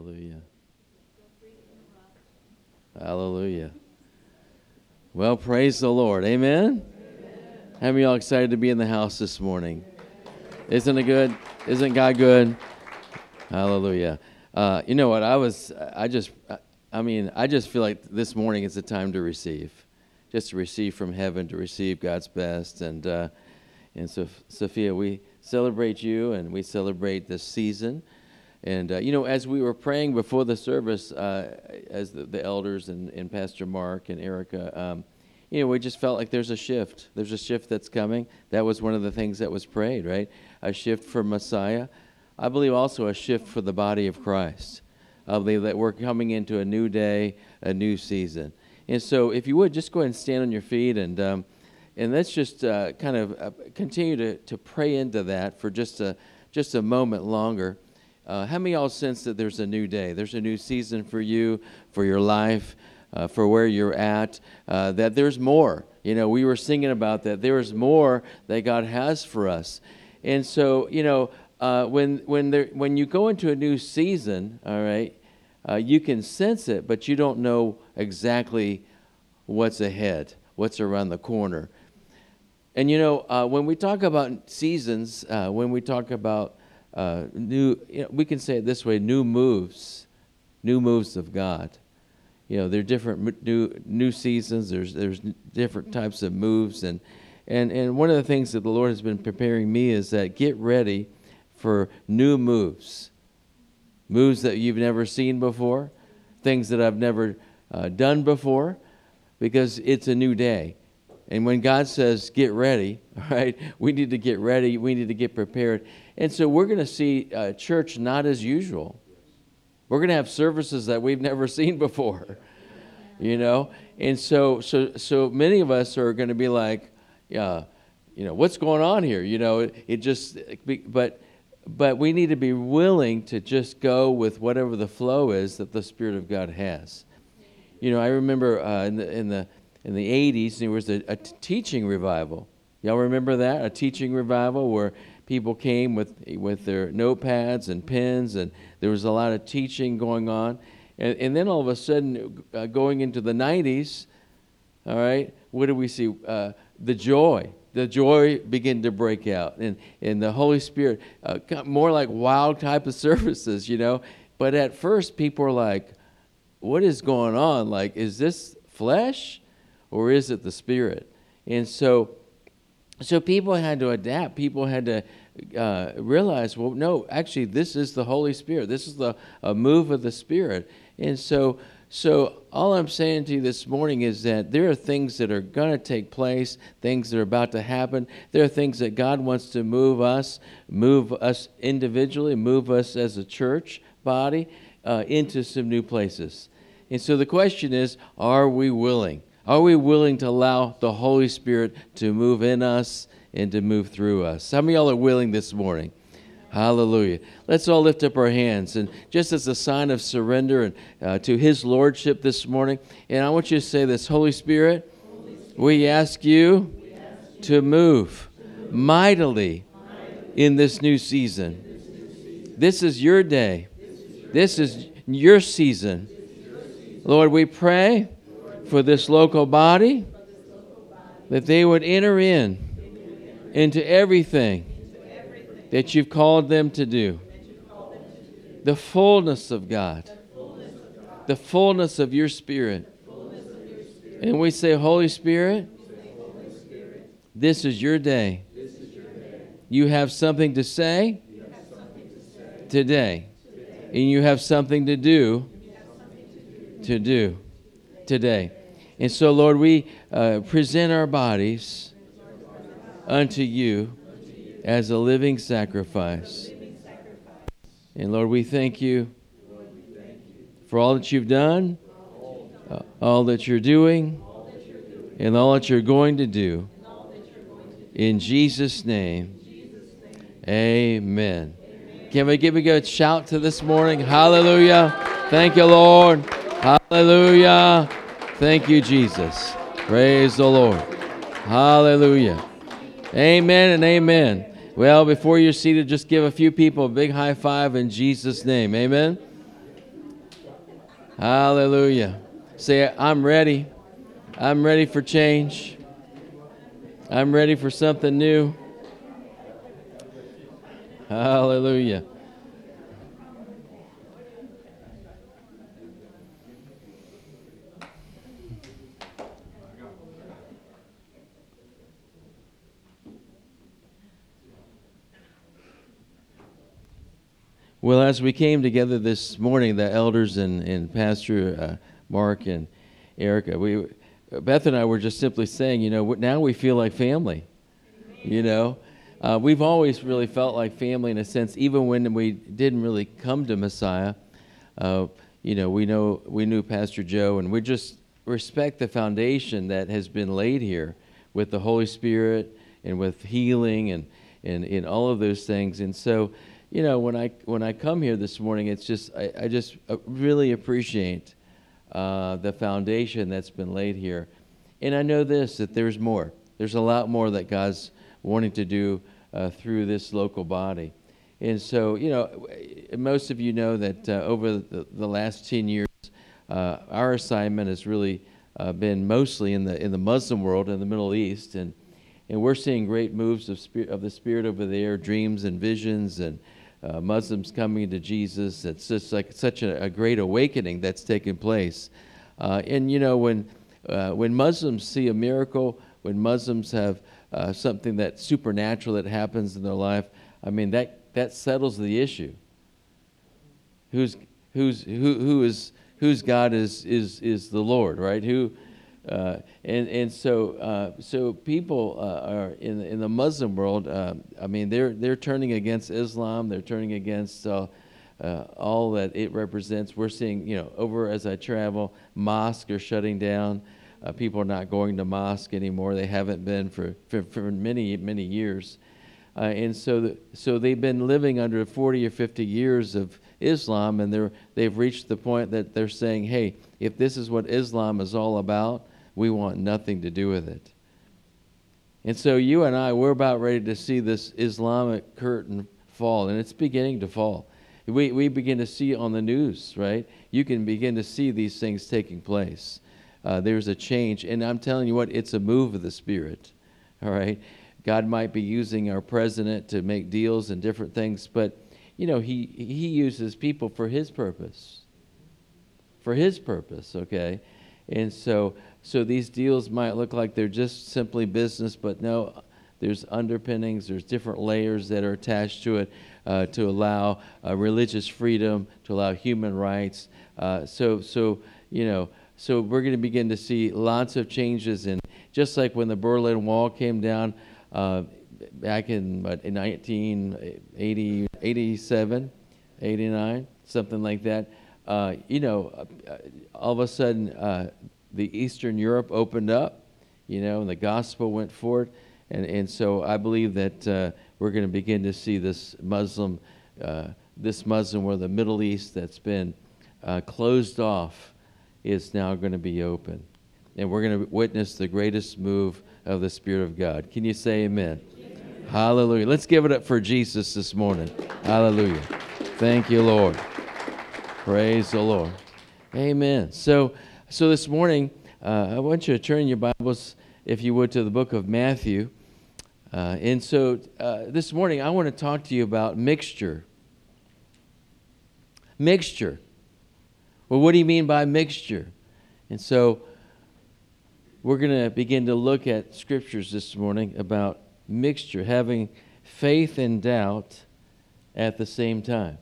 Hallelujah. Hallelujah. Well, praise the Lord. Amen? How many of y'all excited to be in the house this morning? Isn't it good? Isn't God good? Hallelujah. You know what? I just feel like this morning is the time to receive. Just to receive from heaven, to receive God's best. And so, Sophia, we celebrate you and we celebrate this season. And, as we were praying before the service, as the elders and Pastor Mark and Erica, we just felt like there's a shift. There's a shift that's coming. That was one of the things that was prayed, right? A shift for Messiah. I believe also a shift for the body of Christ. I believe that we're coming into a new day, a new season. And so if you would, just go ahead and stand on your feet and let's just continue to pray into that for just a moment longer. How many of y'all sense that there's a new day? There's a new season for you, for your life, for where you're at, that there's more. We were singing about that. There is more that God has for us. And so, when you go into a new season, all right, you can sense it, but you don't know exactly what's ahead, what's around the corner. And, when we talk about seasons, when we talk about new, we can say it this way: new moves of God. There are different new seasons. There's different types of moves, and one of the things that the Lord has been preparing me is that get ready for new moves that you've never seen before, things that I've never done before, because it's a new day. And when God says, get ready, all right, we need to get ready. We need to get prepared. And so we're going to see church not as usual. We're going to have services that we've never seen before, And so many of us are going to be like, what's going on here? But we need to be willing to just go with whatever the flow is that the Spirit of God has. I remember in the 80s, there was a teaching revival. Y'all remember that? A teaching revival where people came with their notepads and pens, and there was a lot of teaching going on. And then all of a sudden, going into the 90s, all right, what do we see? The joy began to break out. And the Holy Spirit, got more like wild type of services, But at first, people were like, what is going on? Like, is this flesh? Or is it the Spirit? And so people had to adapt. People had to realize, well, no, actually, this is the Holy Spirit. This is a move of the Spirit. And so all I'm saying to you this morning is that there are things that are going to take place, things that are about to happen. There are things that God wants to move us individually, move us as a church body into some new places. And so the question is, are we willing? Are we willing to allow the Holy Spirit to move in us and to move through us? How many of y'all are willing this morning? Hallelujah. Let's all lift up our hands. And just as a sign of surrender and to His Lordship this morning, and I want you to say this: Holy Spirit, we ask you to move mightily in this new season. This is your day. This is your season. Lord, we pray for this local body, that they would enter into everything that you've called them to do. The fullness of God, the fullness of your Spirit. And we say, Holy Spirit, this is your day. You have something to say today, and you have something to do today. And so, Lord, we present our bodies unto you as a living sacrifice. And Lord, we thank you for all that you've done, all that you're doing, and all that you're going to do. In Jesus' name, amen. Can we give a good shout to this morning? Hallelujah. Thank you, Lord. Hallelujah. Thank you, Jesus. Praise the Lord. Hallelujah. Amen and amen. Well, before you're seated, just give a few people a big high five in Jesus' name. Amen. Hallelujah. Say, I'm ready. I'm ready for change. I'm ready for something new. Hallelujah. Well, as we came together this morning, the elders and Pastor Mark and Erica, Beth and I were just simply saying, now we feel like family. We've always really felt like family in a sense, even when we didn't really come to Messiah. We knew Pastor Joe, and we just respect the foundation that has been laid here with the Holy Spirit and with healing and all of those things. And so, when I come here this morning, it's just I just really appreciate the foundation that's been laid here. And I know that there's more. There's a lot more that God's wanting to do through this local body. And so, most of you know that over the last 10 years, our assignment has really been mostly in the Muslim world, in the Middle East, and we're seeing great moves of the Spirit over there, dreams and visions, and Muslims coming to Jesus. It's just like such a great awakening that's taken place. When Muslims see a miracle, when Muslims have something that's supernatural that happens in their life, I mean that settles the issue. Whose God is the Lord, right? So people are in the Muslim world. They're turning against Islam. They're turning against all that it represents. We're seeing, over as I travel, mosques are shutting down. People are not going to mosque anymore. They haven't been for many years. And so they've been living under 40 or 50 years of Islam, and they've reached the point that they're saying, hey, if this is what Islam is all about, we want nothing to do with it. And so you and I, we're about ready to see this Islamic curtain fall, and it's beginning to fall. We begin to see on the news, right? You can begin to see these things taking place. There's a change, and I'm telling you what, it's a move of the Spirit, all right? God might be using our president to make deals and different things, but, he uses people for his purpose. For his purpose, okay? And so these deals might look like they're just simply business, but no, there's underpinnings, there's different layers that are attached to it to allow religious freedom, to allow human rights. So we're going to begin to see lots of changes. And just like when the Berlin Wall came down back in 1980, 87, 89, something like that, all of a sudden the Eastern Europe opened up, and the gospel went forward. And so I believe that we're going to begin to see this Muslim or the Middle East that's been closed off is now going to be open. And we're going to witness the greatest move of the Spirit of God. Can you say amen? Amen. Hallelujah. Let's give it up for Jesus this morning. Hallelujah. Thank you, Lord. Praise the Lord. Amen. So this morning, I want you to turn your Bibles, if you would, to the book of Matthew. And so this morning, I want to talk to you about mixture. Mixture. Well, what do you mean by mixture? And so we're going to begin to look at scriptures this morning about mixture, having faith and doubt at the same time.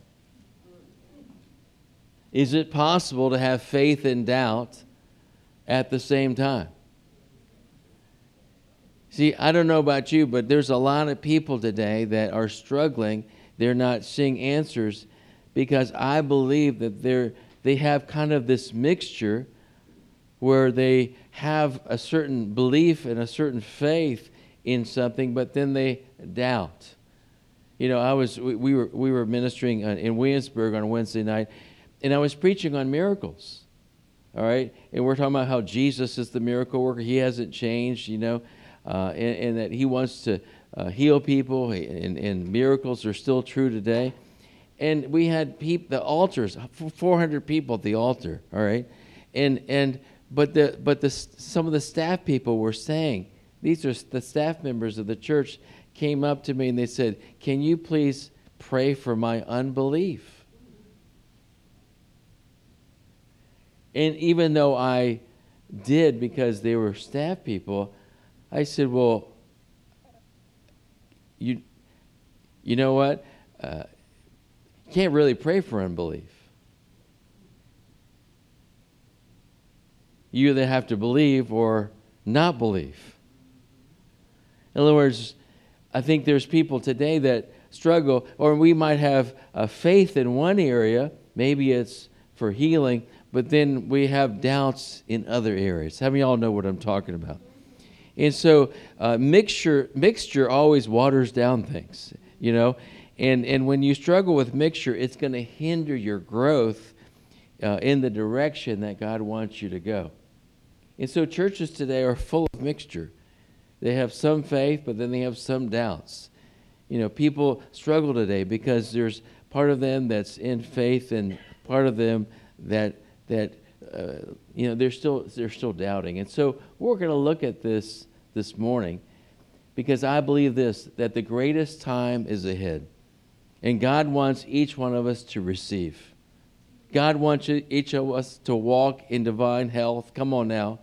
Is it possible to have faith and doubt at the same time? See, I don't know about you, but there's a lot of people today that are struggling. They're not seeing answers because I believe that they have kind of this mixture where they have a certain belief and a certain faith in something, but then they doubt. We were ministering in Williamsburg on Wednesday night, and I was preaching on miracles. All right, and we're talking about how Jesus is the miracle worker. He hasn't changed, and that He wants to heal people, and miracles are still true today. and we had the altars, 400 people at the altar, all right? But some of the staff people were saying, these are the staff members of the church came up to me and they said, "Can you please pray for my unbelief?" And even though I did, because they were staff people, I said, "Well, you know what? You can't really pray for unbelief. You either have to believe or not believe." In other words, I think there's people today that struggle, or we might have a faith in one area, maybe it's for healing, but then we have doubts in other areas. How many of y'all know what I'm talking about? And so mixture always waters down things, you know. And when you struggle with mixture, it's going to hinder your growth in the direction that God wants you to go. And so churches today are full of mixture. They have some faith, but then they have some doubts. You know, people struggle today because there's part of them that's in faith and part of them that they're still doubting. And so we're going to look at this morning because I believe that the greatest time is ahead. And God wants each one of us to receive. God wants each of us to walk in divine health. Come on now.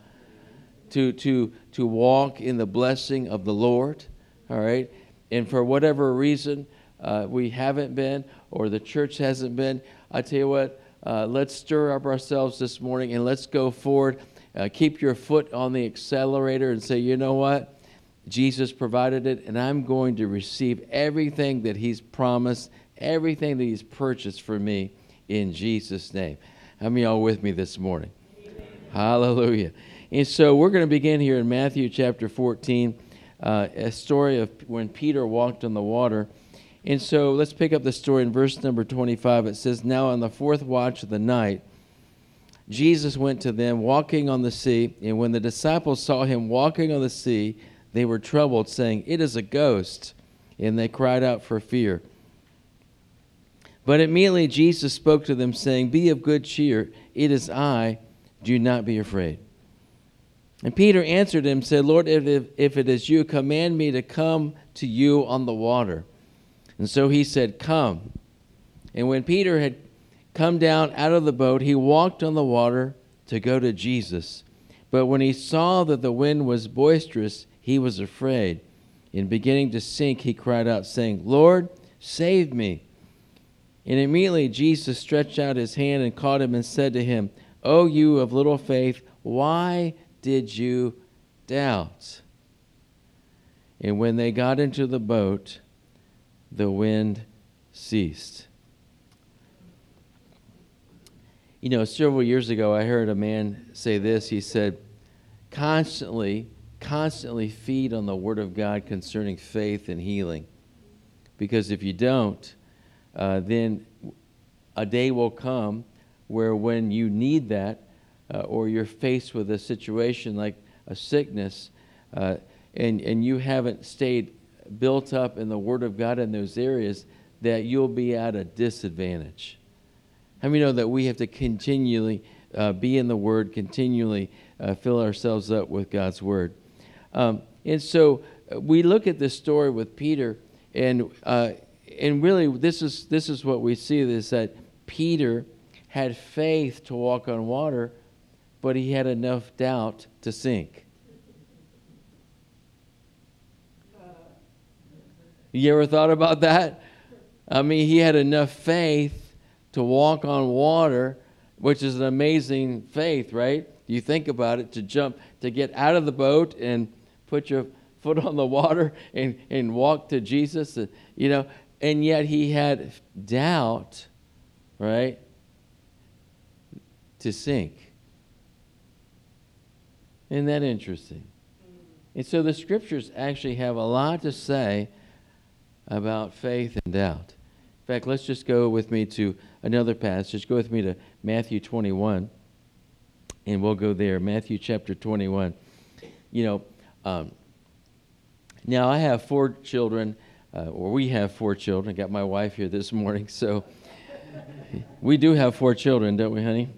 To walk in the blessing of the Lord, all right? And for whatever reason we haven't been, or the church hasn't been, I tell you what, let's stir up ourselves this morning and let's go forward. Keep your foot on the accelerator and say, you know what? Jesus provided it, and I'm going to receive everything that He's promised, everything that He's purchased for me in Jesus' name. How many of y'all with me this morning? Amen. Hallelujah. And so we're going to begin here in Matthew chapter 14, a story of when Peter walked on the water. And so let's pick up the story in verse number 25. It says, "Now on the fourth watch of the night, Jesus went to them walking on the sea. And when the disciples saw Him walking on the sea, they were troubled, saying, 'It is a ghost.' And they cried out for fear. But immediately Jesus spoke to them, saying, 'Be of good cheer. It is I. Do not be afraid.' And Peter answered him and said, 'Lord, if it is you, command me to come to you on the water.' And so he said, 'Come.' And when Peter had come down out of the boat, he walked on the water to go to Jesus. But when he saw that the wind was boisterous, he was afraid. And beginning to sink, he cried out, saying, 'Lord, save me.' And immediately Jesus stretched out his hand and caught him and said to him, 'O you of little faith, why did you doubt?' And when they got into the boat, the wind ceased." You know, several years ago, I heard a man say this. He said, constantly feed on the Word of God concerning faith and healing. Because if you don't, then a day will come where when you need that, or you're faced with a situation like a sickness, and you haven't stayed built up in the Word of God in those areas, that you'll be at a disadvantage. How many know that we have to continually be in the Word, continually fill ourselves up with God's Word? And so we look at this story with Peter, and really this is what we see, is that Peter had faith to walk on water, but he had enough doubt to sink. You ever thought about that? I mean, he had enough faith to walk on water, which is an amazing faith, right? You think about it, to get out of the boat and put your foot on the water and walk to Jesus, you know, and yet he had doubt, right, to sink. Isn't that interesting? And so the scriptures actually have a lot to say about faith and doubt. In fact, let's just go with me to another passage. Go with me to Matthew 21, and we'll go there. Matthew chapter 21. You know, now I have 4 children, or we have 4 children. I got my wife here this morning, so We do have 4 children, don't we, honey?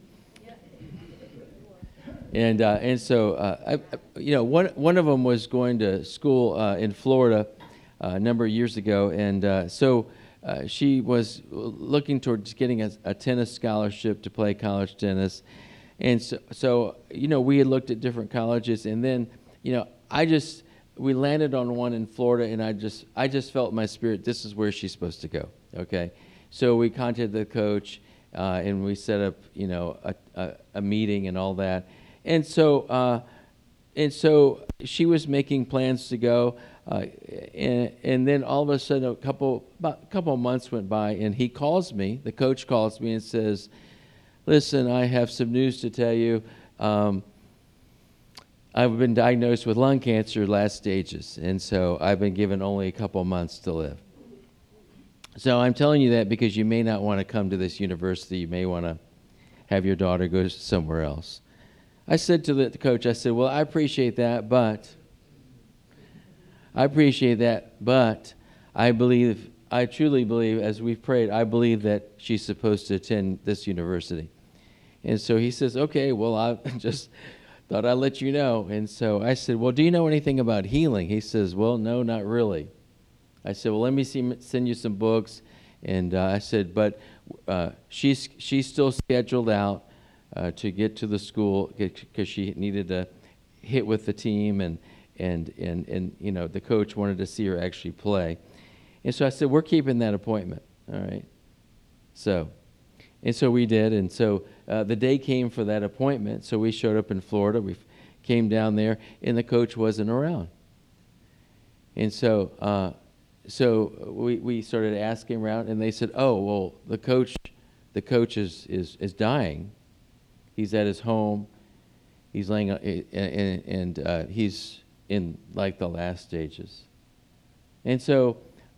And so one of them was going to school in Florida a number of years ago, and so she was looking towards getting a tennis scholarship to play college tennis, and so we had looked at different colleges, and then we landed on one in Florida, and I just felt in my spirit this is where she's supposed to go. Okay, so we contacted the coach, and we set up a meeting and all that. And so she was making plans to go, and then all of a sudden, about a couple of months went by, and he calls me. The coach calls me and says, "Listen, I have some news to tell you. I've been diagnosed with lung cancer, last stages, and so I've been given only a couple of months to live. So I'm telling you that because you may not want to come to this university. You may want to have your daughter go somewhere else." I said to the coach, I said, "Well, I appreciate that, but I truly believe, as we've prayed, I believe that she's supposed to attend this university." And so he says, "Okay, well, I just thought I'd let you know." And so I said, "Well, do you know anything about healing?" He says, "Well, no, not really." I said, "Well, let me send you some books." And I said, "But she's still scheduled out to get to the school because she needed to hit with the team, and the coach wanted to see her actually play." And so I said, "We're keeping that appointment, all right?" So we did, and so the day came for that appointment. So we showed up in Florida. We came down there, and the coach wasn't around. And so we started asking around, and they said, "Oh, well, the coach is dying. He's at his home. He's laying, and he's in like the last stages." And so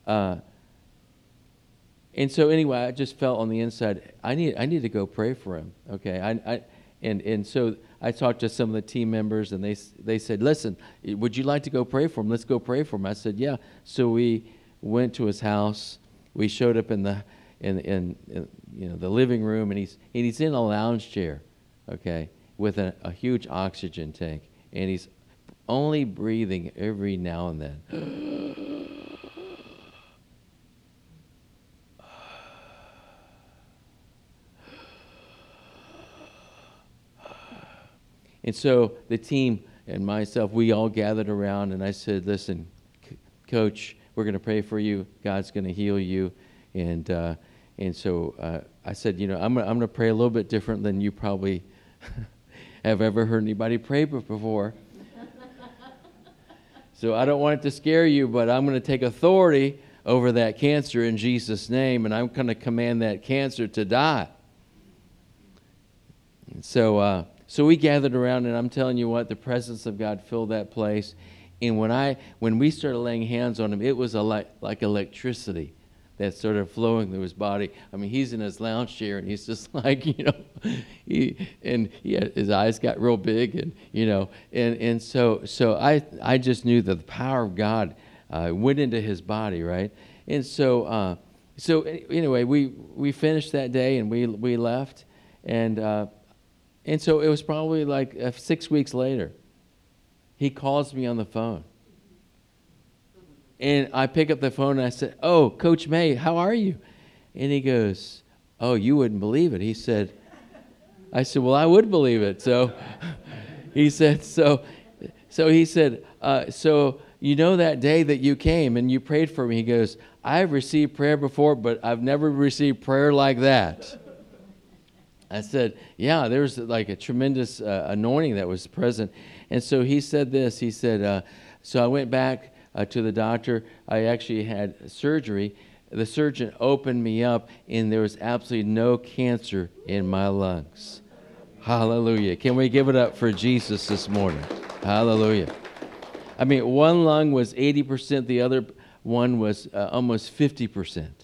anyway, I just felt on the inside, I need to go pray for him. Okay, and so I talked to some of the team members, and they said, "Listen, would you like to go pray for him? Let's go pray for him." I said, "Yeah." So we went to his house. We showed up in the living room, and he's in a lounge chair. Okay, with a huge oxygen tank, and he's only breathing every now and then. And so the team and myself, we all gathered around, and I said, "Listen, Coach, we're going to pray for you. God's going to heal you." And so I said, I'm going to pray a little bit different than you probably have ever heard anybody pray before. So I don't want it to scare you, but I'm going to take authority over that cancer in Jesus' name, and I'm going to command that cancer to die. And so we gathered around, and I'm telling you what, the presence of God filled that place. And when we started laying hands on him, it was like electricity that started flowing through his body. I mean, he's in his lounge chair, and he's just like, his eyes got real big, and so I just knew that the power of God went into his body, right? And so anyway, we finished that day, and we left, and so it was probably like 6 weeks later. He calls me on the phone. And I pick up the phone, and I said, "Oh, Coach May, how are you?" And he goes, "Oh, you wouldn't believe it." I said, "Well, I would believe it." So he said, so that day that you came and you prayed for me, he goes, "I've received prayer before, but I've never received prayer like that." I said, "Yeah, there was like a tremendous anointing that was present." And so he said this. He said, "So I went back to the doctor. I actually had surgery. The surgeon opened me up, and there was absolutely no cancer in my lungs." Hallelujah. Can we give it up for Jesus this morning? Hallelujah. I mean, one lung was 80%. The other one was almost 50%.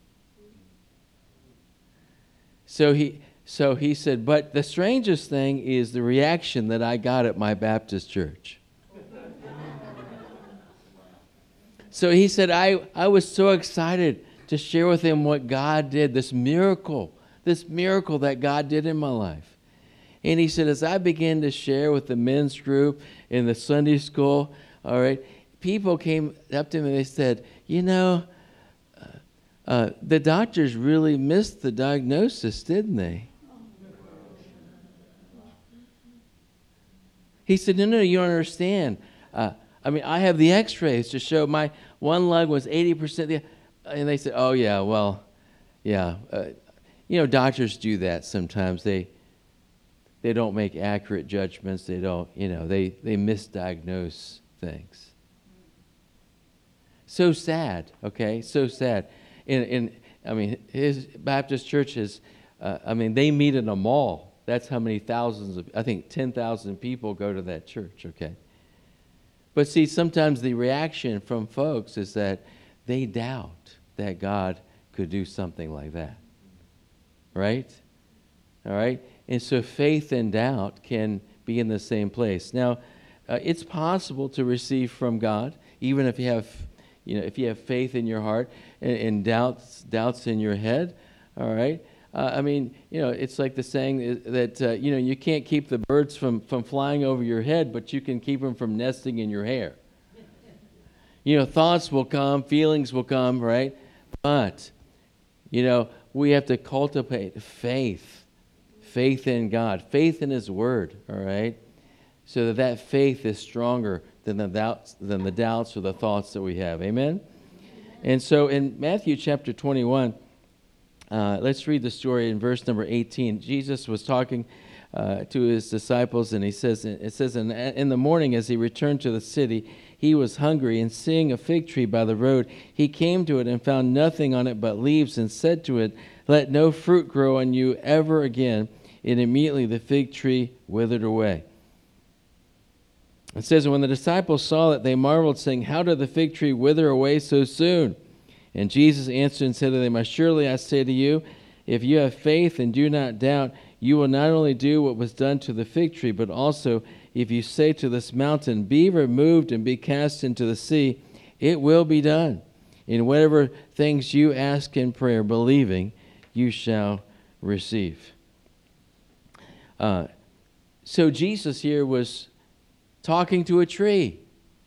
So he said, "But the strangest thing is the reaction that I got at my Baptist church." So he said, I was so excited to share with him what God did, this miracle that God did in my life. And he said, as I began to share with the men's group in the Sunday school, all right, people came up to me and they said, the doctors really missed the diagnosis, didn't they? He said, no, you don't understand. I have the x-rays to show my one lung was 80%. And they said, oh, yeah, well, yeah. Doctors do that sometimes. They don't make accurate judgments. They don't, they misdiagnose things. So sad, okay? So sad. His Baptist church is, they meet in a mall. That's how many thousands of, I think 10,000 people go to that church, okay? But see, sometimes the reaction from folks is that they doubt that God could do something like that, right? All right? And so faith and doubt can be in the same place. Now, it's possible to receive from God, even if you have faith in your heart and doubts in your head, all right? It's like the saying that, you can't keep the birds from flying over your head, but you can keep them from nesting in your hair. Thoughts will come, feelings will come, right? But, we have to cultivate faith in God, faith in His Word, all right? So that faith is stronger than the doubts or the thoughts that we have. Amen? And so in Matthew chapter 21, let's read the story in verse number 18. Jesus was talking to his disciples, and it says, in the morning as he returned to the city, he was hungry, and seeing a fig tree by the road, he came to it and found nothing on it but leaves, and said to it, let no fruit grow on you ever again. And immediately the fig tree withered away. It says, and when the disciples saw it, they marveled, saying, how did the fig tree wither away so soon? And Jesus answered and said to them, surely I say to you, if you have faith and do not doubt, you will not only do what was done to the fig tree, but also if you say to this mountain, be removed and be cast into the sea, it will be done. In whatever things you ask in prayer, believing, you shall receive. So Jesus here was talking to a tree.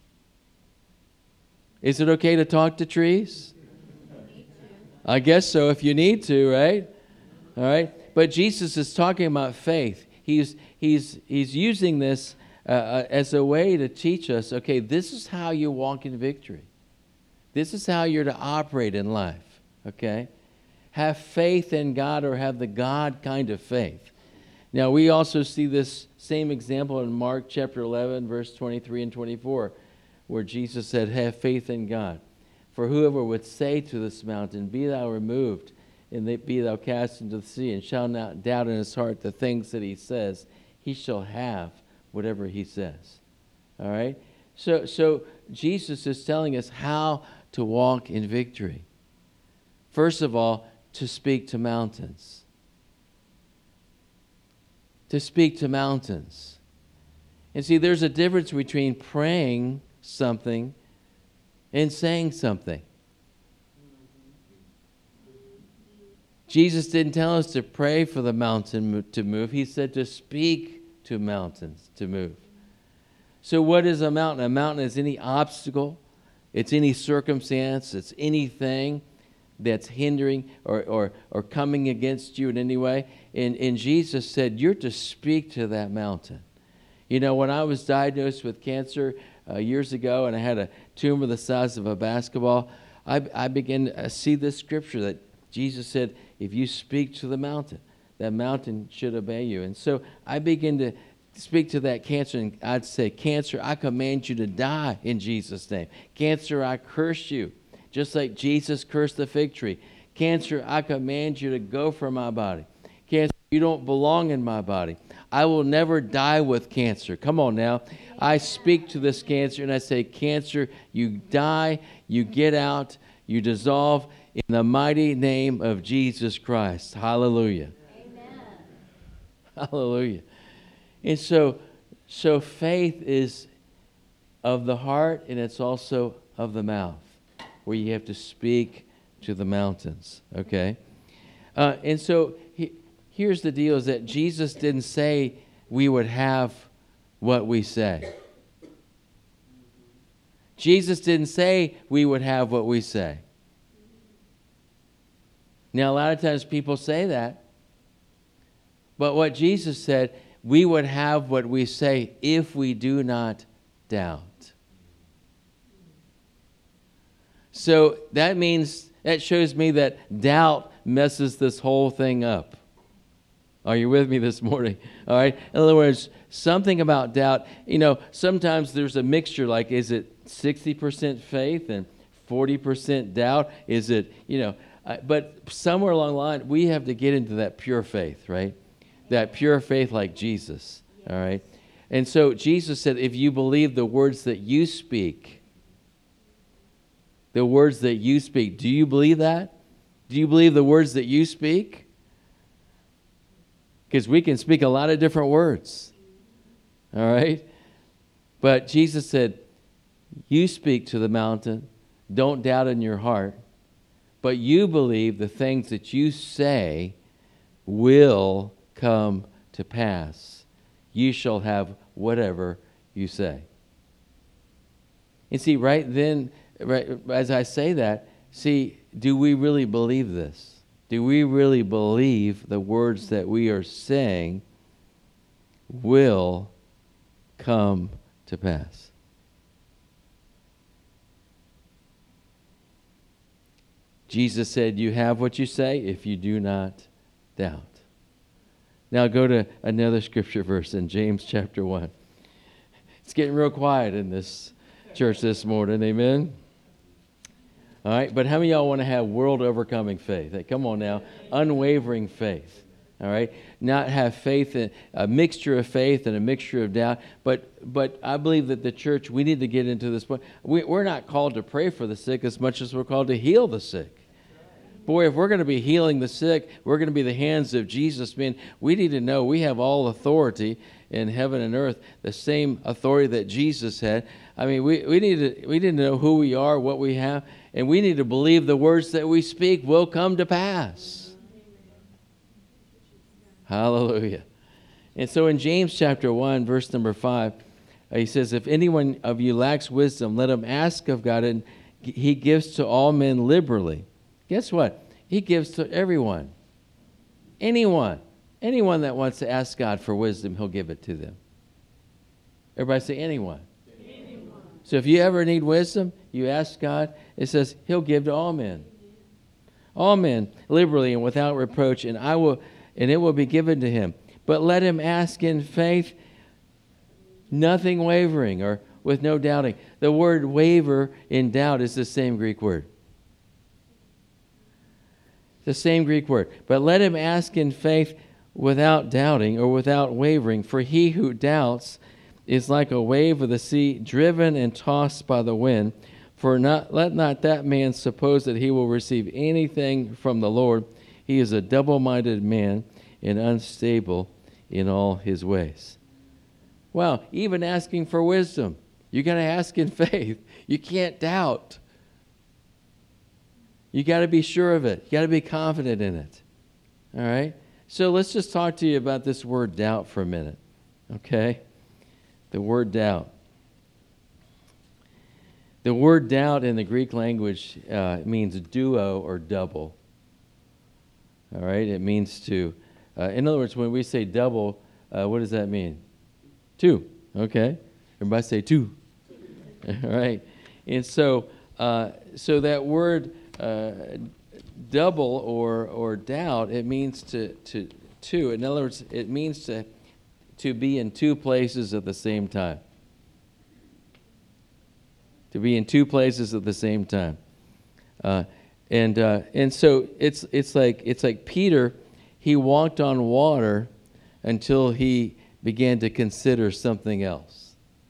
Is it okay to talk to trees? I guess so, if you need to, right? All right. But Jesus is talking about faith. He's using this as a way to teach us, okay, this is how you walk in victory. This is how you're to operate in life, okay? Have faith in God, or have the God kind of faith. Now, we also see this same example in Mark chapter 11, verse 23 and 24, where Jesus said, have faith in God. For whoever would say to this mountain, be thou removed, and be thou cast into the sea, and shall not doubt in his heart the things that he says, he shall have whatever he says. All right? So Jesus is telling us how to walk in victory. First of all, to speak to mountains. To speak to mountains. And see, there's a difference between praying something and saying something. Jesus didn't tell us to pray for the mountain to move. He said to speak to mountains to move. So what is a mountain? A mountain is any obstacle. It's any circumstance. It's anything that's hindering or coming against you in any way. And Jesus said, you're to speak to that mountain. When I was diagnosed with cancer years ago, and I had a tumor the size of a basketball, I began to see this scripture that Jesus said, if you speak to the mountain, that mountain should obey you. And so I began to speak to that cancer, and I'd say, cancer, I command you to die in Jesus' name. Cancer, I curse you, just like Jesus cursed the fig tree. Cancer, I command you to go from my body. Cancer, you don't belong in my body. I will never die with cancer. Come on now. I speak to this cancer and I say, cancer, you die, you get out, you dissolve in the mighty name of Jesus Christ. Hallelujah. Amen. Hallelujah. And so faith is of the heart, and it's also of the mouth, where you have to speak to the mountains. Okay? And so here's the deal, is that Jesus didn't say we would have what we say. Jesus didn't say we would have what we say. Now, a lot of times people say that. But what Jesus said, we would have what we say if we do not doubt. So that shows me that doubt messes this whole thing up. Are you with me this morning? All right. In other words, something about doubt, sometimes there's a mixture, like, is it 60% faith and 40% doubt? Is it, but somewhere along the line, we have to get into that pure faith, right? That pure faith like Jesus, all right? And so Jesus said, if you believe the words that you speak, do you believe that? Do you believe the words that you speak? Because we can speak a lot of different words, all right? But Jesus said, you speak to the mountain, don't doubt in your heart, but you believe the things that you say will come to pass. You shall have whatever you say. And see, right as I say that, do we really believe this? Do we really believe the words that we are saying will come to pass? Jesus said, you have what you say if you do not doubt. Now go to another scripture verse in James chapter 1. It's getting real quiet in this church this morning, amen? All right, but how many of y'all want to have world-overcoming faith? Hey, come on now, unwavering faith, all right? Not have faith, a mixture of faith and a mixture of doubt, but I believe that the church, we need to get into this point. We're not called to pray for the sick as much as we're called to heal the sick. Boy, if we're going to be healing the sick, we're going to be the hands of Jesus. Man, we need to know we have all authority in heaven and earth, the same authority that Jesus had. I mean, we need to know who we are, what we have, and we need to believe the words that we speak will come to pass. Hallelujah. And so in James chapter 1, verse number 5, he says, if anyone of you lacks wisdom, let him ask of God, and he gives to all men liberally. Guess what? He gives to everyone. Anyone that wants to ask God for wisdom, he'll give it to them. Everybody say anyone. Anyone. So if you ever need wisdom, you ask God, it says he'll give to all men. All men, liberally and without reproach, and it will be given to him. But let him ask in faith, nothing wavering or with no doubting. The word waver in doubt is the same Greek word. The same Greek word. But let him ask in faith without doubting or without wavering. For he who doubts is like a wave of the sea, driven and tossed by the wind. Let not that man suppose that he will receive anything from the Lord. He is a double-minded man and unstable in all his ways. Well, even asking for wisdom, you got to ask in faith. You can't doubt. You got to be sure of it. You got to be confident in it. All right? So let's just talk to you about this word doubt for a minute. Okay? The word doubt. The word doubt in the Greek language means duo or double. All right? It means to, in other words, when we say double, what does that mean? Two. Okay? Everybody say two. All right? And so that word double or doubt, it means to two. In other words, it means to be in two places at the same time. To be in two places at the same time. And so it's like Peter, he walked on water until he began to consider something else.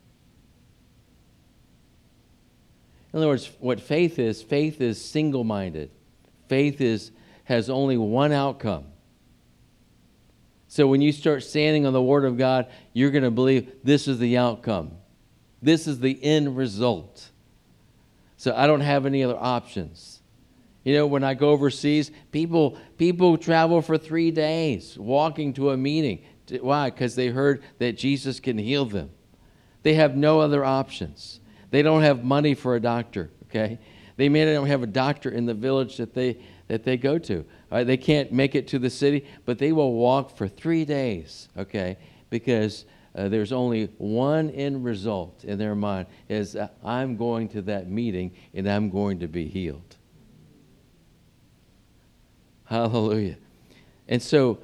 In other words, what faith is single-minded. Faith has only one outcome. So when you start standing on the Word of God, you're going to believe this is the outcome. This is the end result. So I don't have any other options. You know, when I go overseas, people travel for 3 days walking to a meeting. Why? Because they heard that Jesus can heal them. They have no other options. They don't have money for a doctor, okay? They may not have a doctor in the village that they go to. All right? They can't make it to the city, but they will walk for 3 days, okay? Because there's only one end result in their mind is I'm going to that meeting and I'm going to be healed. Hallelujah. And so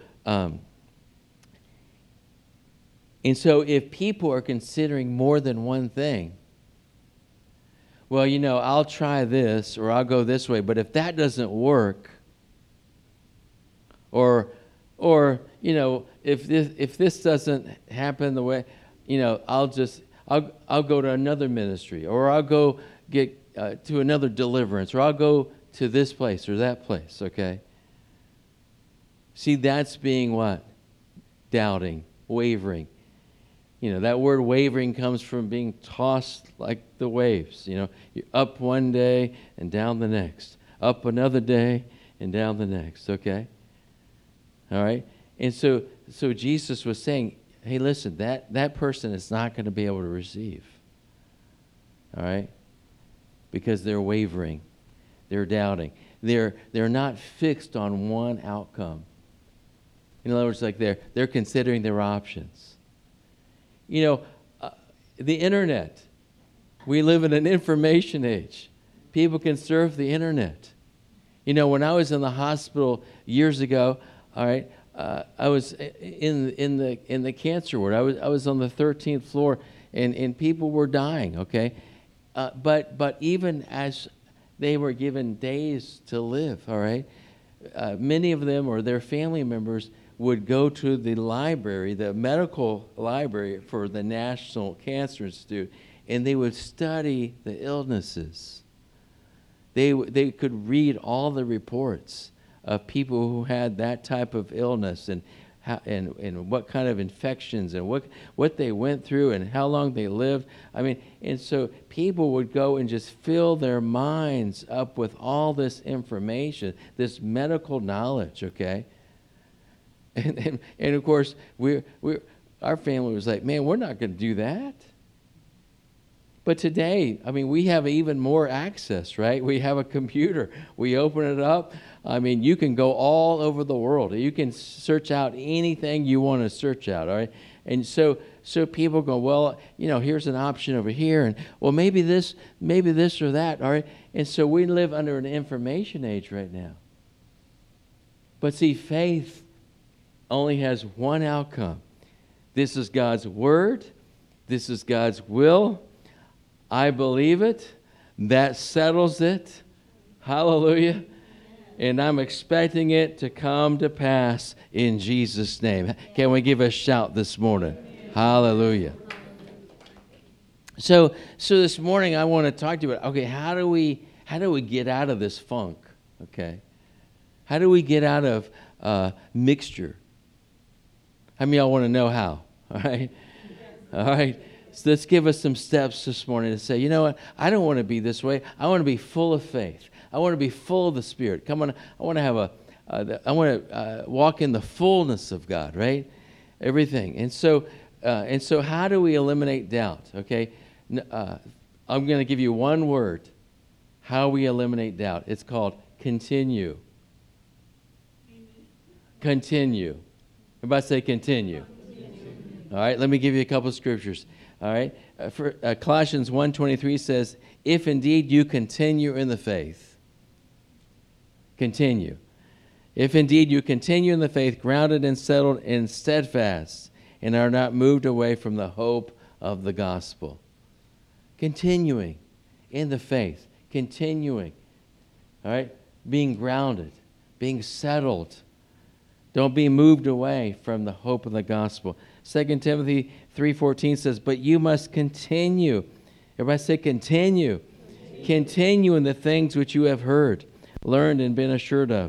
if people are considering more than one thing, well, you know, I'll try this or I'll go this way, but if that doesn't work, or you know, if this doesn't happen the way, you know, I'll go to another ministry, or I'll go get to another deliverance, or I'll go to this place or that place, okay? See, that's being what? Doubting, wavering. You know, that word wavering comes from being tossed like the waves. You know, you're up one day and down the next. Up another day and down the next, okay? All right? And so Jesus was saying, hey, listen, that person is not going to be able to receive. All right? Because they're wavering. They're doubting. They're not fixed on one outcome. In other words, like they're considering their options. You know, the internet. We live in an information age. People can surf the internet. You know, when I was in the hospital years ago, all right, I was in the cancer ward. I was on the 13th floor, and people were dying. Okay, but even as they were given days to live, all right, many of them or their family members would go to the library, the medical library for the National Cancer Institute, and they would study the illnesses. They could read all the reports of people who had that type of illness and what kind of infections and what they went through and how long they lived. I mean, and so people would go and just fill their minds up with all this information, this medical knowledge, okay? And of course, our family was like, man, we're not going to do that. But today, I mean, we have even more access, right? We have a computer. We open it up. I mean, you can go all over the world. You can search out anything you want to search out, all right? And so people go, well, you know, here's an option over here, and well, maybe this or that, all right? And so we live under an information age right now. But see, faith only has one outcome. This is God's word. This is God's will. I believe it. That settles it. Hallelujah. And I'm expecting it to come to pass in Jesus' name. Can we give a shout this morning? Hallelujah. So this morning I want to talk to you about, okay, how do we get out of this funk? Okay. How do we get out of mixture? How many of y'all want to know how? All right? All right. So let's give us some steps this morning to say, you know what? I don't want to be this way. I want to be full of faith. I want to be full of the Spirit. Come on. I want to have I want to walk in the fullness of God, right? Everything. And so how do we eliminate doubt? Okay. I'm going to give you one word. How we eliminate doubt. It's called continue. Continue. Everybody say continue. All right, let me give you a couple of scriptures. All right, Colossians 1:23 says, if indeed you continue in the faith, continue. If indeed you continue in the faith, grounded and settled and steadfast, and are not moved away from the hope of the gospel. Continuing in the faith, continuing, all right, being grounded, being settled. Don't be moved away from the hope of the gospel. 2 Timothy 3:14 says, but you must continue. Everybody say continue. Continue in the things which you have heard, learned, and been assured of.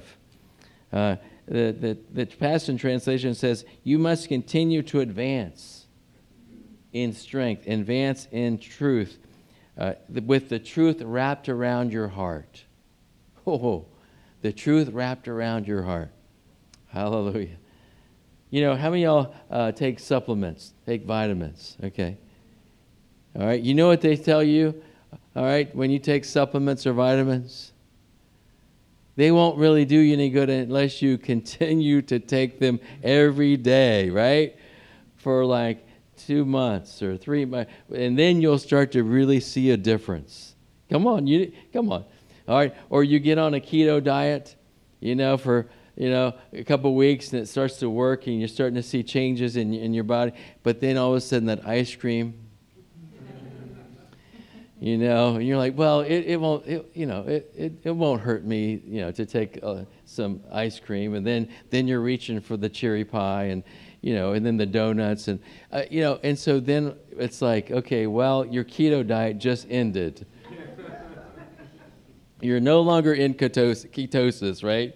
The Passion Translation says, you must continue to advance in strength, advance in truth, with the truth wrapped around your heart. Oh, the truth wrapped around your heart. Hallelujah. You know, how many of y'all take supplements, take vitamins? Okay. All right. You know what they tell you? All right. When you take supplements or vitamins, they won't really do you any good unless you continue to take them every day, right? For like 2 months or 3 months. And then you'll start to really see a difference. Come on. Come on. All right. Or you get on a keto diet, for a couple of weeks, and it starts to work, and you're starting to see changes in your body. But then all of a sudden, that ice cream, and you're like, well, it won't, it won't hurt me, to take some ice cream, and then you're reaching for the cherry pie, and and then the donuts, and and so then it's like, okay, well, your keto diet just ended. You're no longer in ketosis, right?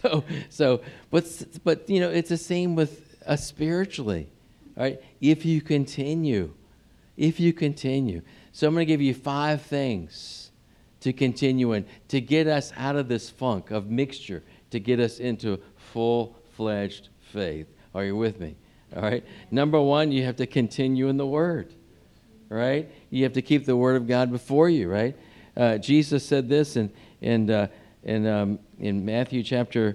But it's the same with us spiritually, right? If you continue. So I'm going to give you 5 things to continue in, to get us out of this funk of mixture, to get us into full-fledged faith. Are you with me? All right. Number 1, you have to continue in the Word, right? You have to keep the Word of God before you, right? Jesus said this in John chapter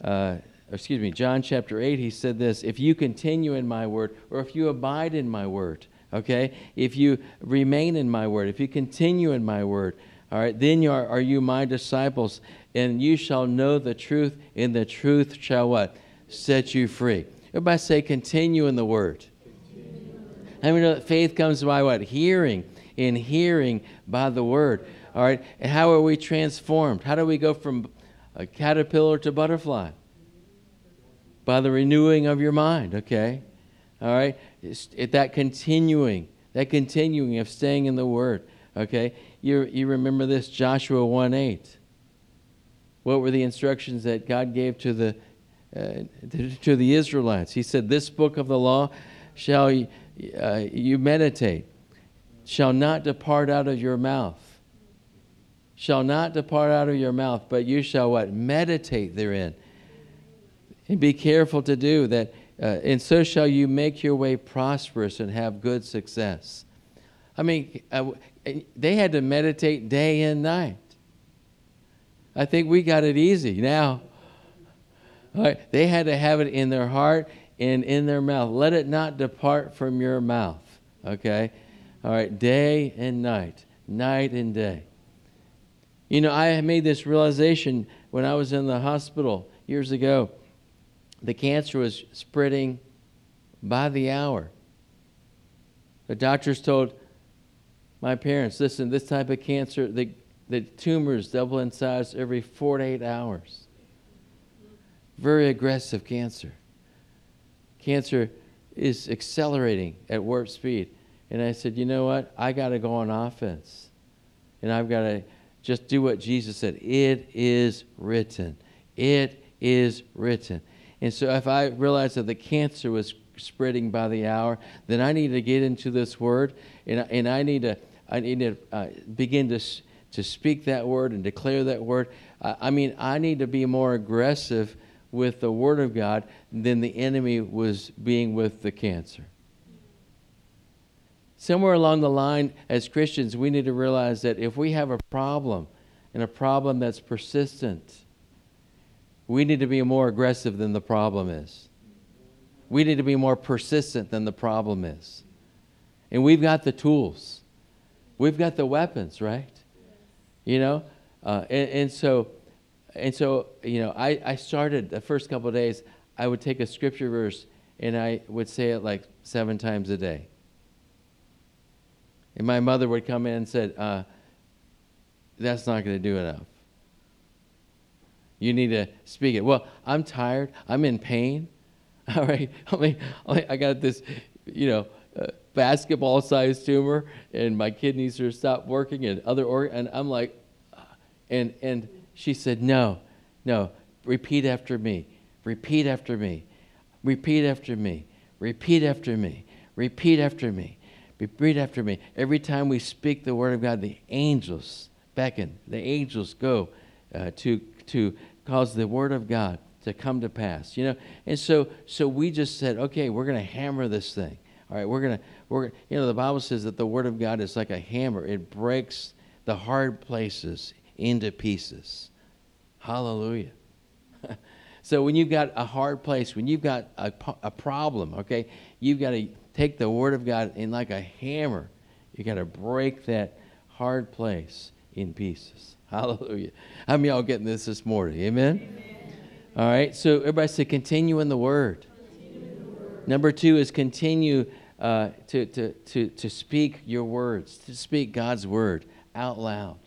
8. He said this: if you continue in my word, or if you abide in my word, okay, if you remain in my word, if you continue in my word, all right, then are you my disciples, and you shall know the truth, and the truth shall what? Set you free. Everybody say, continue in the word. How many know that faith comes by what? Hearing, and hearing by the word. All right, and how are we transformed? How do we go from a caterpillar to butterfly? By the renewing of your mind, okay? All right, that continuing of staying in the Word, okay? You remember this, Joshua 1:8. What were the instructions that God gave to the Israelites? He said, this book of the law shall you meditate, shall not depart out of your mouth. Shall not depart out of your mouth, but you shall what? Meditate therein. And be careful to do that, and so shall you make your way prosperous and have good success. I mean, they had to meditate day and night. I think we got it easy now. All right, they had to have it in their heart and in their mouth. Let it not depart from your mouth, okay? All right, day and night, night and day. I made this realization when I was in the hospital years ago. The cancer was spreading by the hour. The doctors told my parents, listen, this type of cancer, the tumors double in size every 4 to 8 hours. Very aggressive cancer. Cancer is accelerating at warp speed. And I said, you know what? I got to go on offense. And I've got to just do what Jesus said. It is written. It is written. And so if I realized that the cancer was spreading by the hour, then I need to get into this word, and I need to begin to speak that word and declare that word. I need to be more aggressive with the word of God than the enemy was being with the cancer. Somewhere along the line, as Christians, we need to realize that if we have a problem, and a problem that's persistent, we need to be more aggressive than the problem is. We need to be more persistent than the problem is. And we've got the tools. We've got the weapons, right? I started the first couple of days, I would take a scripture verse and I would say it like 7 times a day. And my mother would come in and said, that's not going to do enough. You need to speak it. Well, I'm tired. I'm in pain. All right. I got this, basketball-sized tumor, and my kidneys are stopped working, and and I'm like, and she said, no, repeat after me. Repeat after me. Repeat after me. Repeat after me. Repeat after me. Repeat after me. Every time we speak the word of God, the angels beckon. The angels go to cause the word of God to come to pass. And so we just said, okay, we're going to hammer this thing. All right, we're the Bible says that the word of God is like a hammer. It breaks the hard places into pieces. Hallelujah. So when you've got a hard place, when you've got a problem, okay, you've got to take the word of God and like a hammer, you got to break that hard place in pieces. Hallelujah. How many of y'all getting this morning? Amen? Amen. All right, so everybody say continue in the word. Number 2 is continue to speak your words, to speak God's word out loud.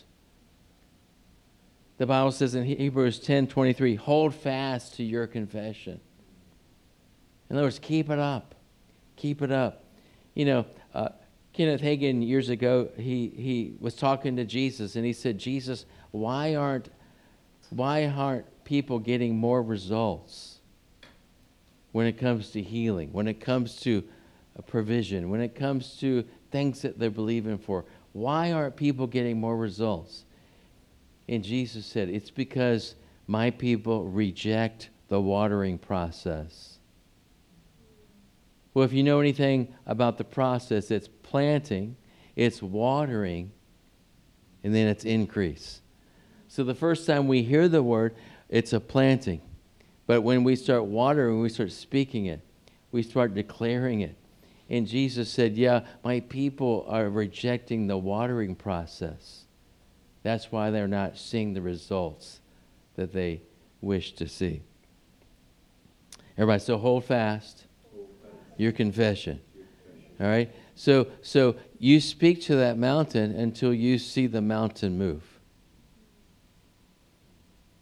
The Bible says in Hebrews 10:23, hold fast to your confession. In other words, keep it up. Keep it up. Kenneth Hagin years ago, he was talking to Jesus, and he said, Jesus, why aren't people getting more results when it comes to healing, when it comes to provision, when it comes to things that they're believing for? Why aren't people getting more results? And Jesus said, it's because my people reject the watering process. Well, if you know anything about the process, it's planting, it's watering, and then it's increase. So the first time we hear the word, it's a planting. But when we start watering, we start speaking it, we start declaring it. And Jesus said, yeah, my people are rejecting the watering process. That's why they're not seeing the results that they wish to see. Everybody, so hold fast your confession. All right? So you speak to that mountain until you see the mountain move.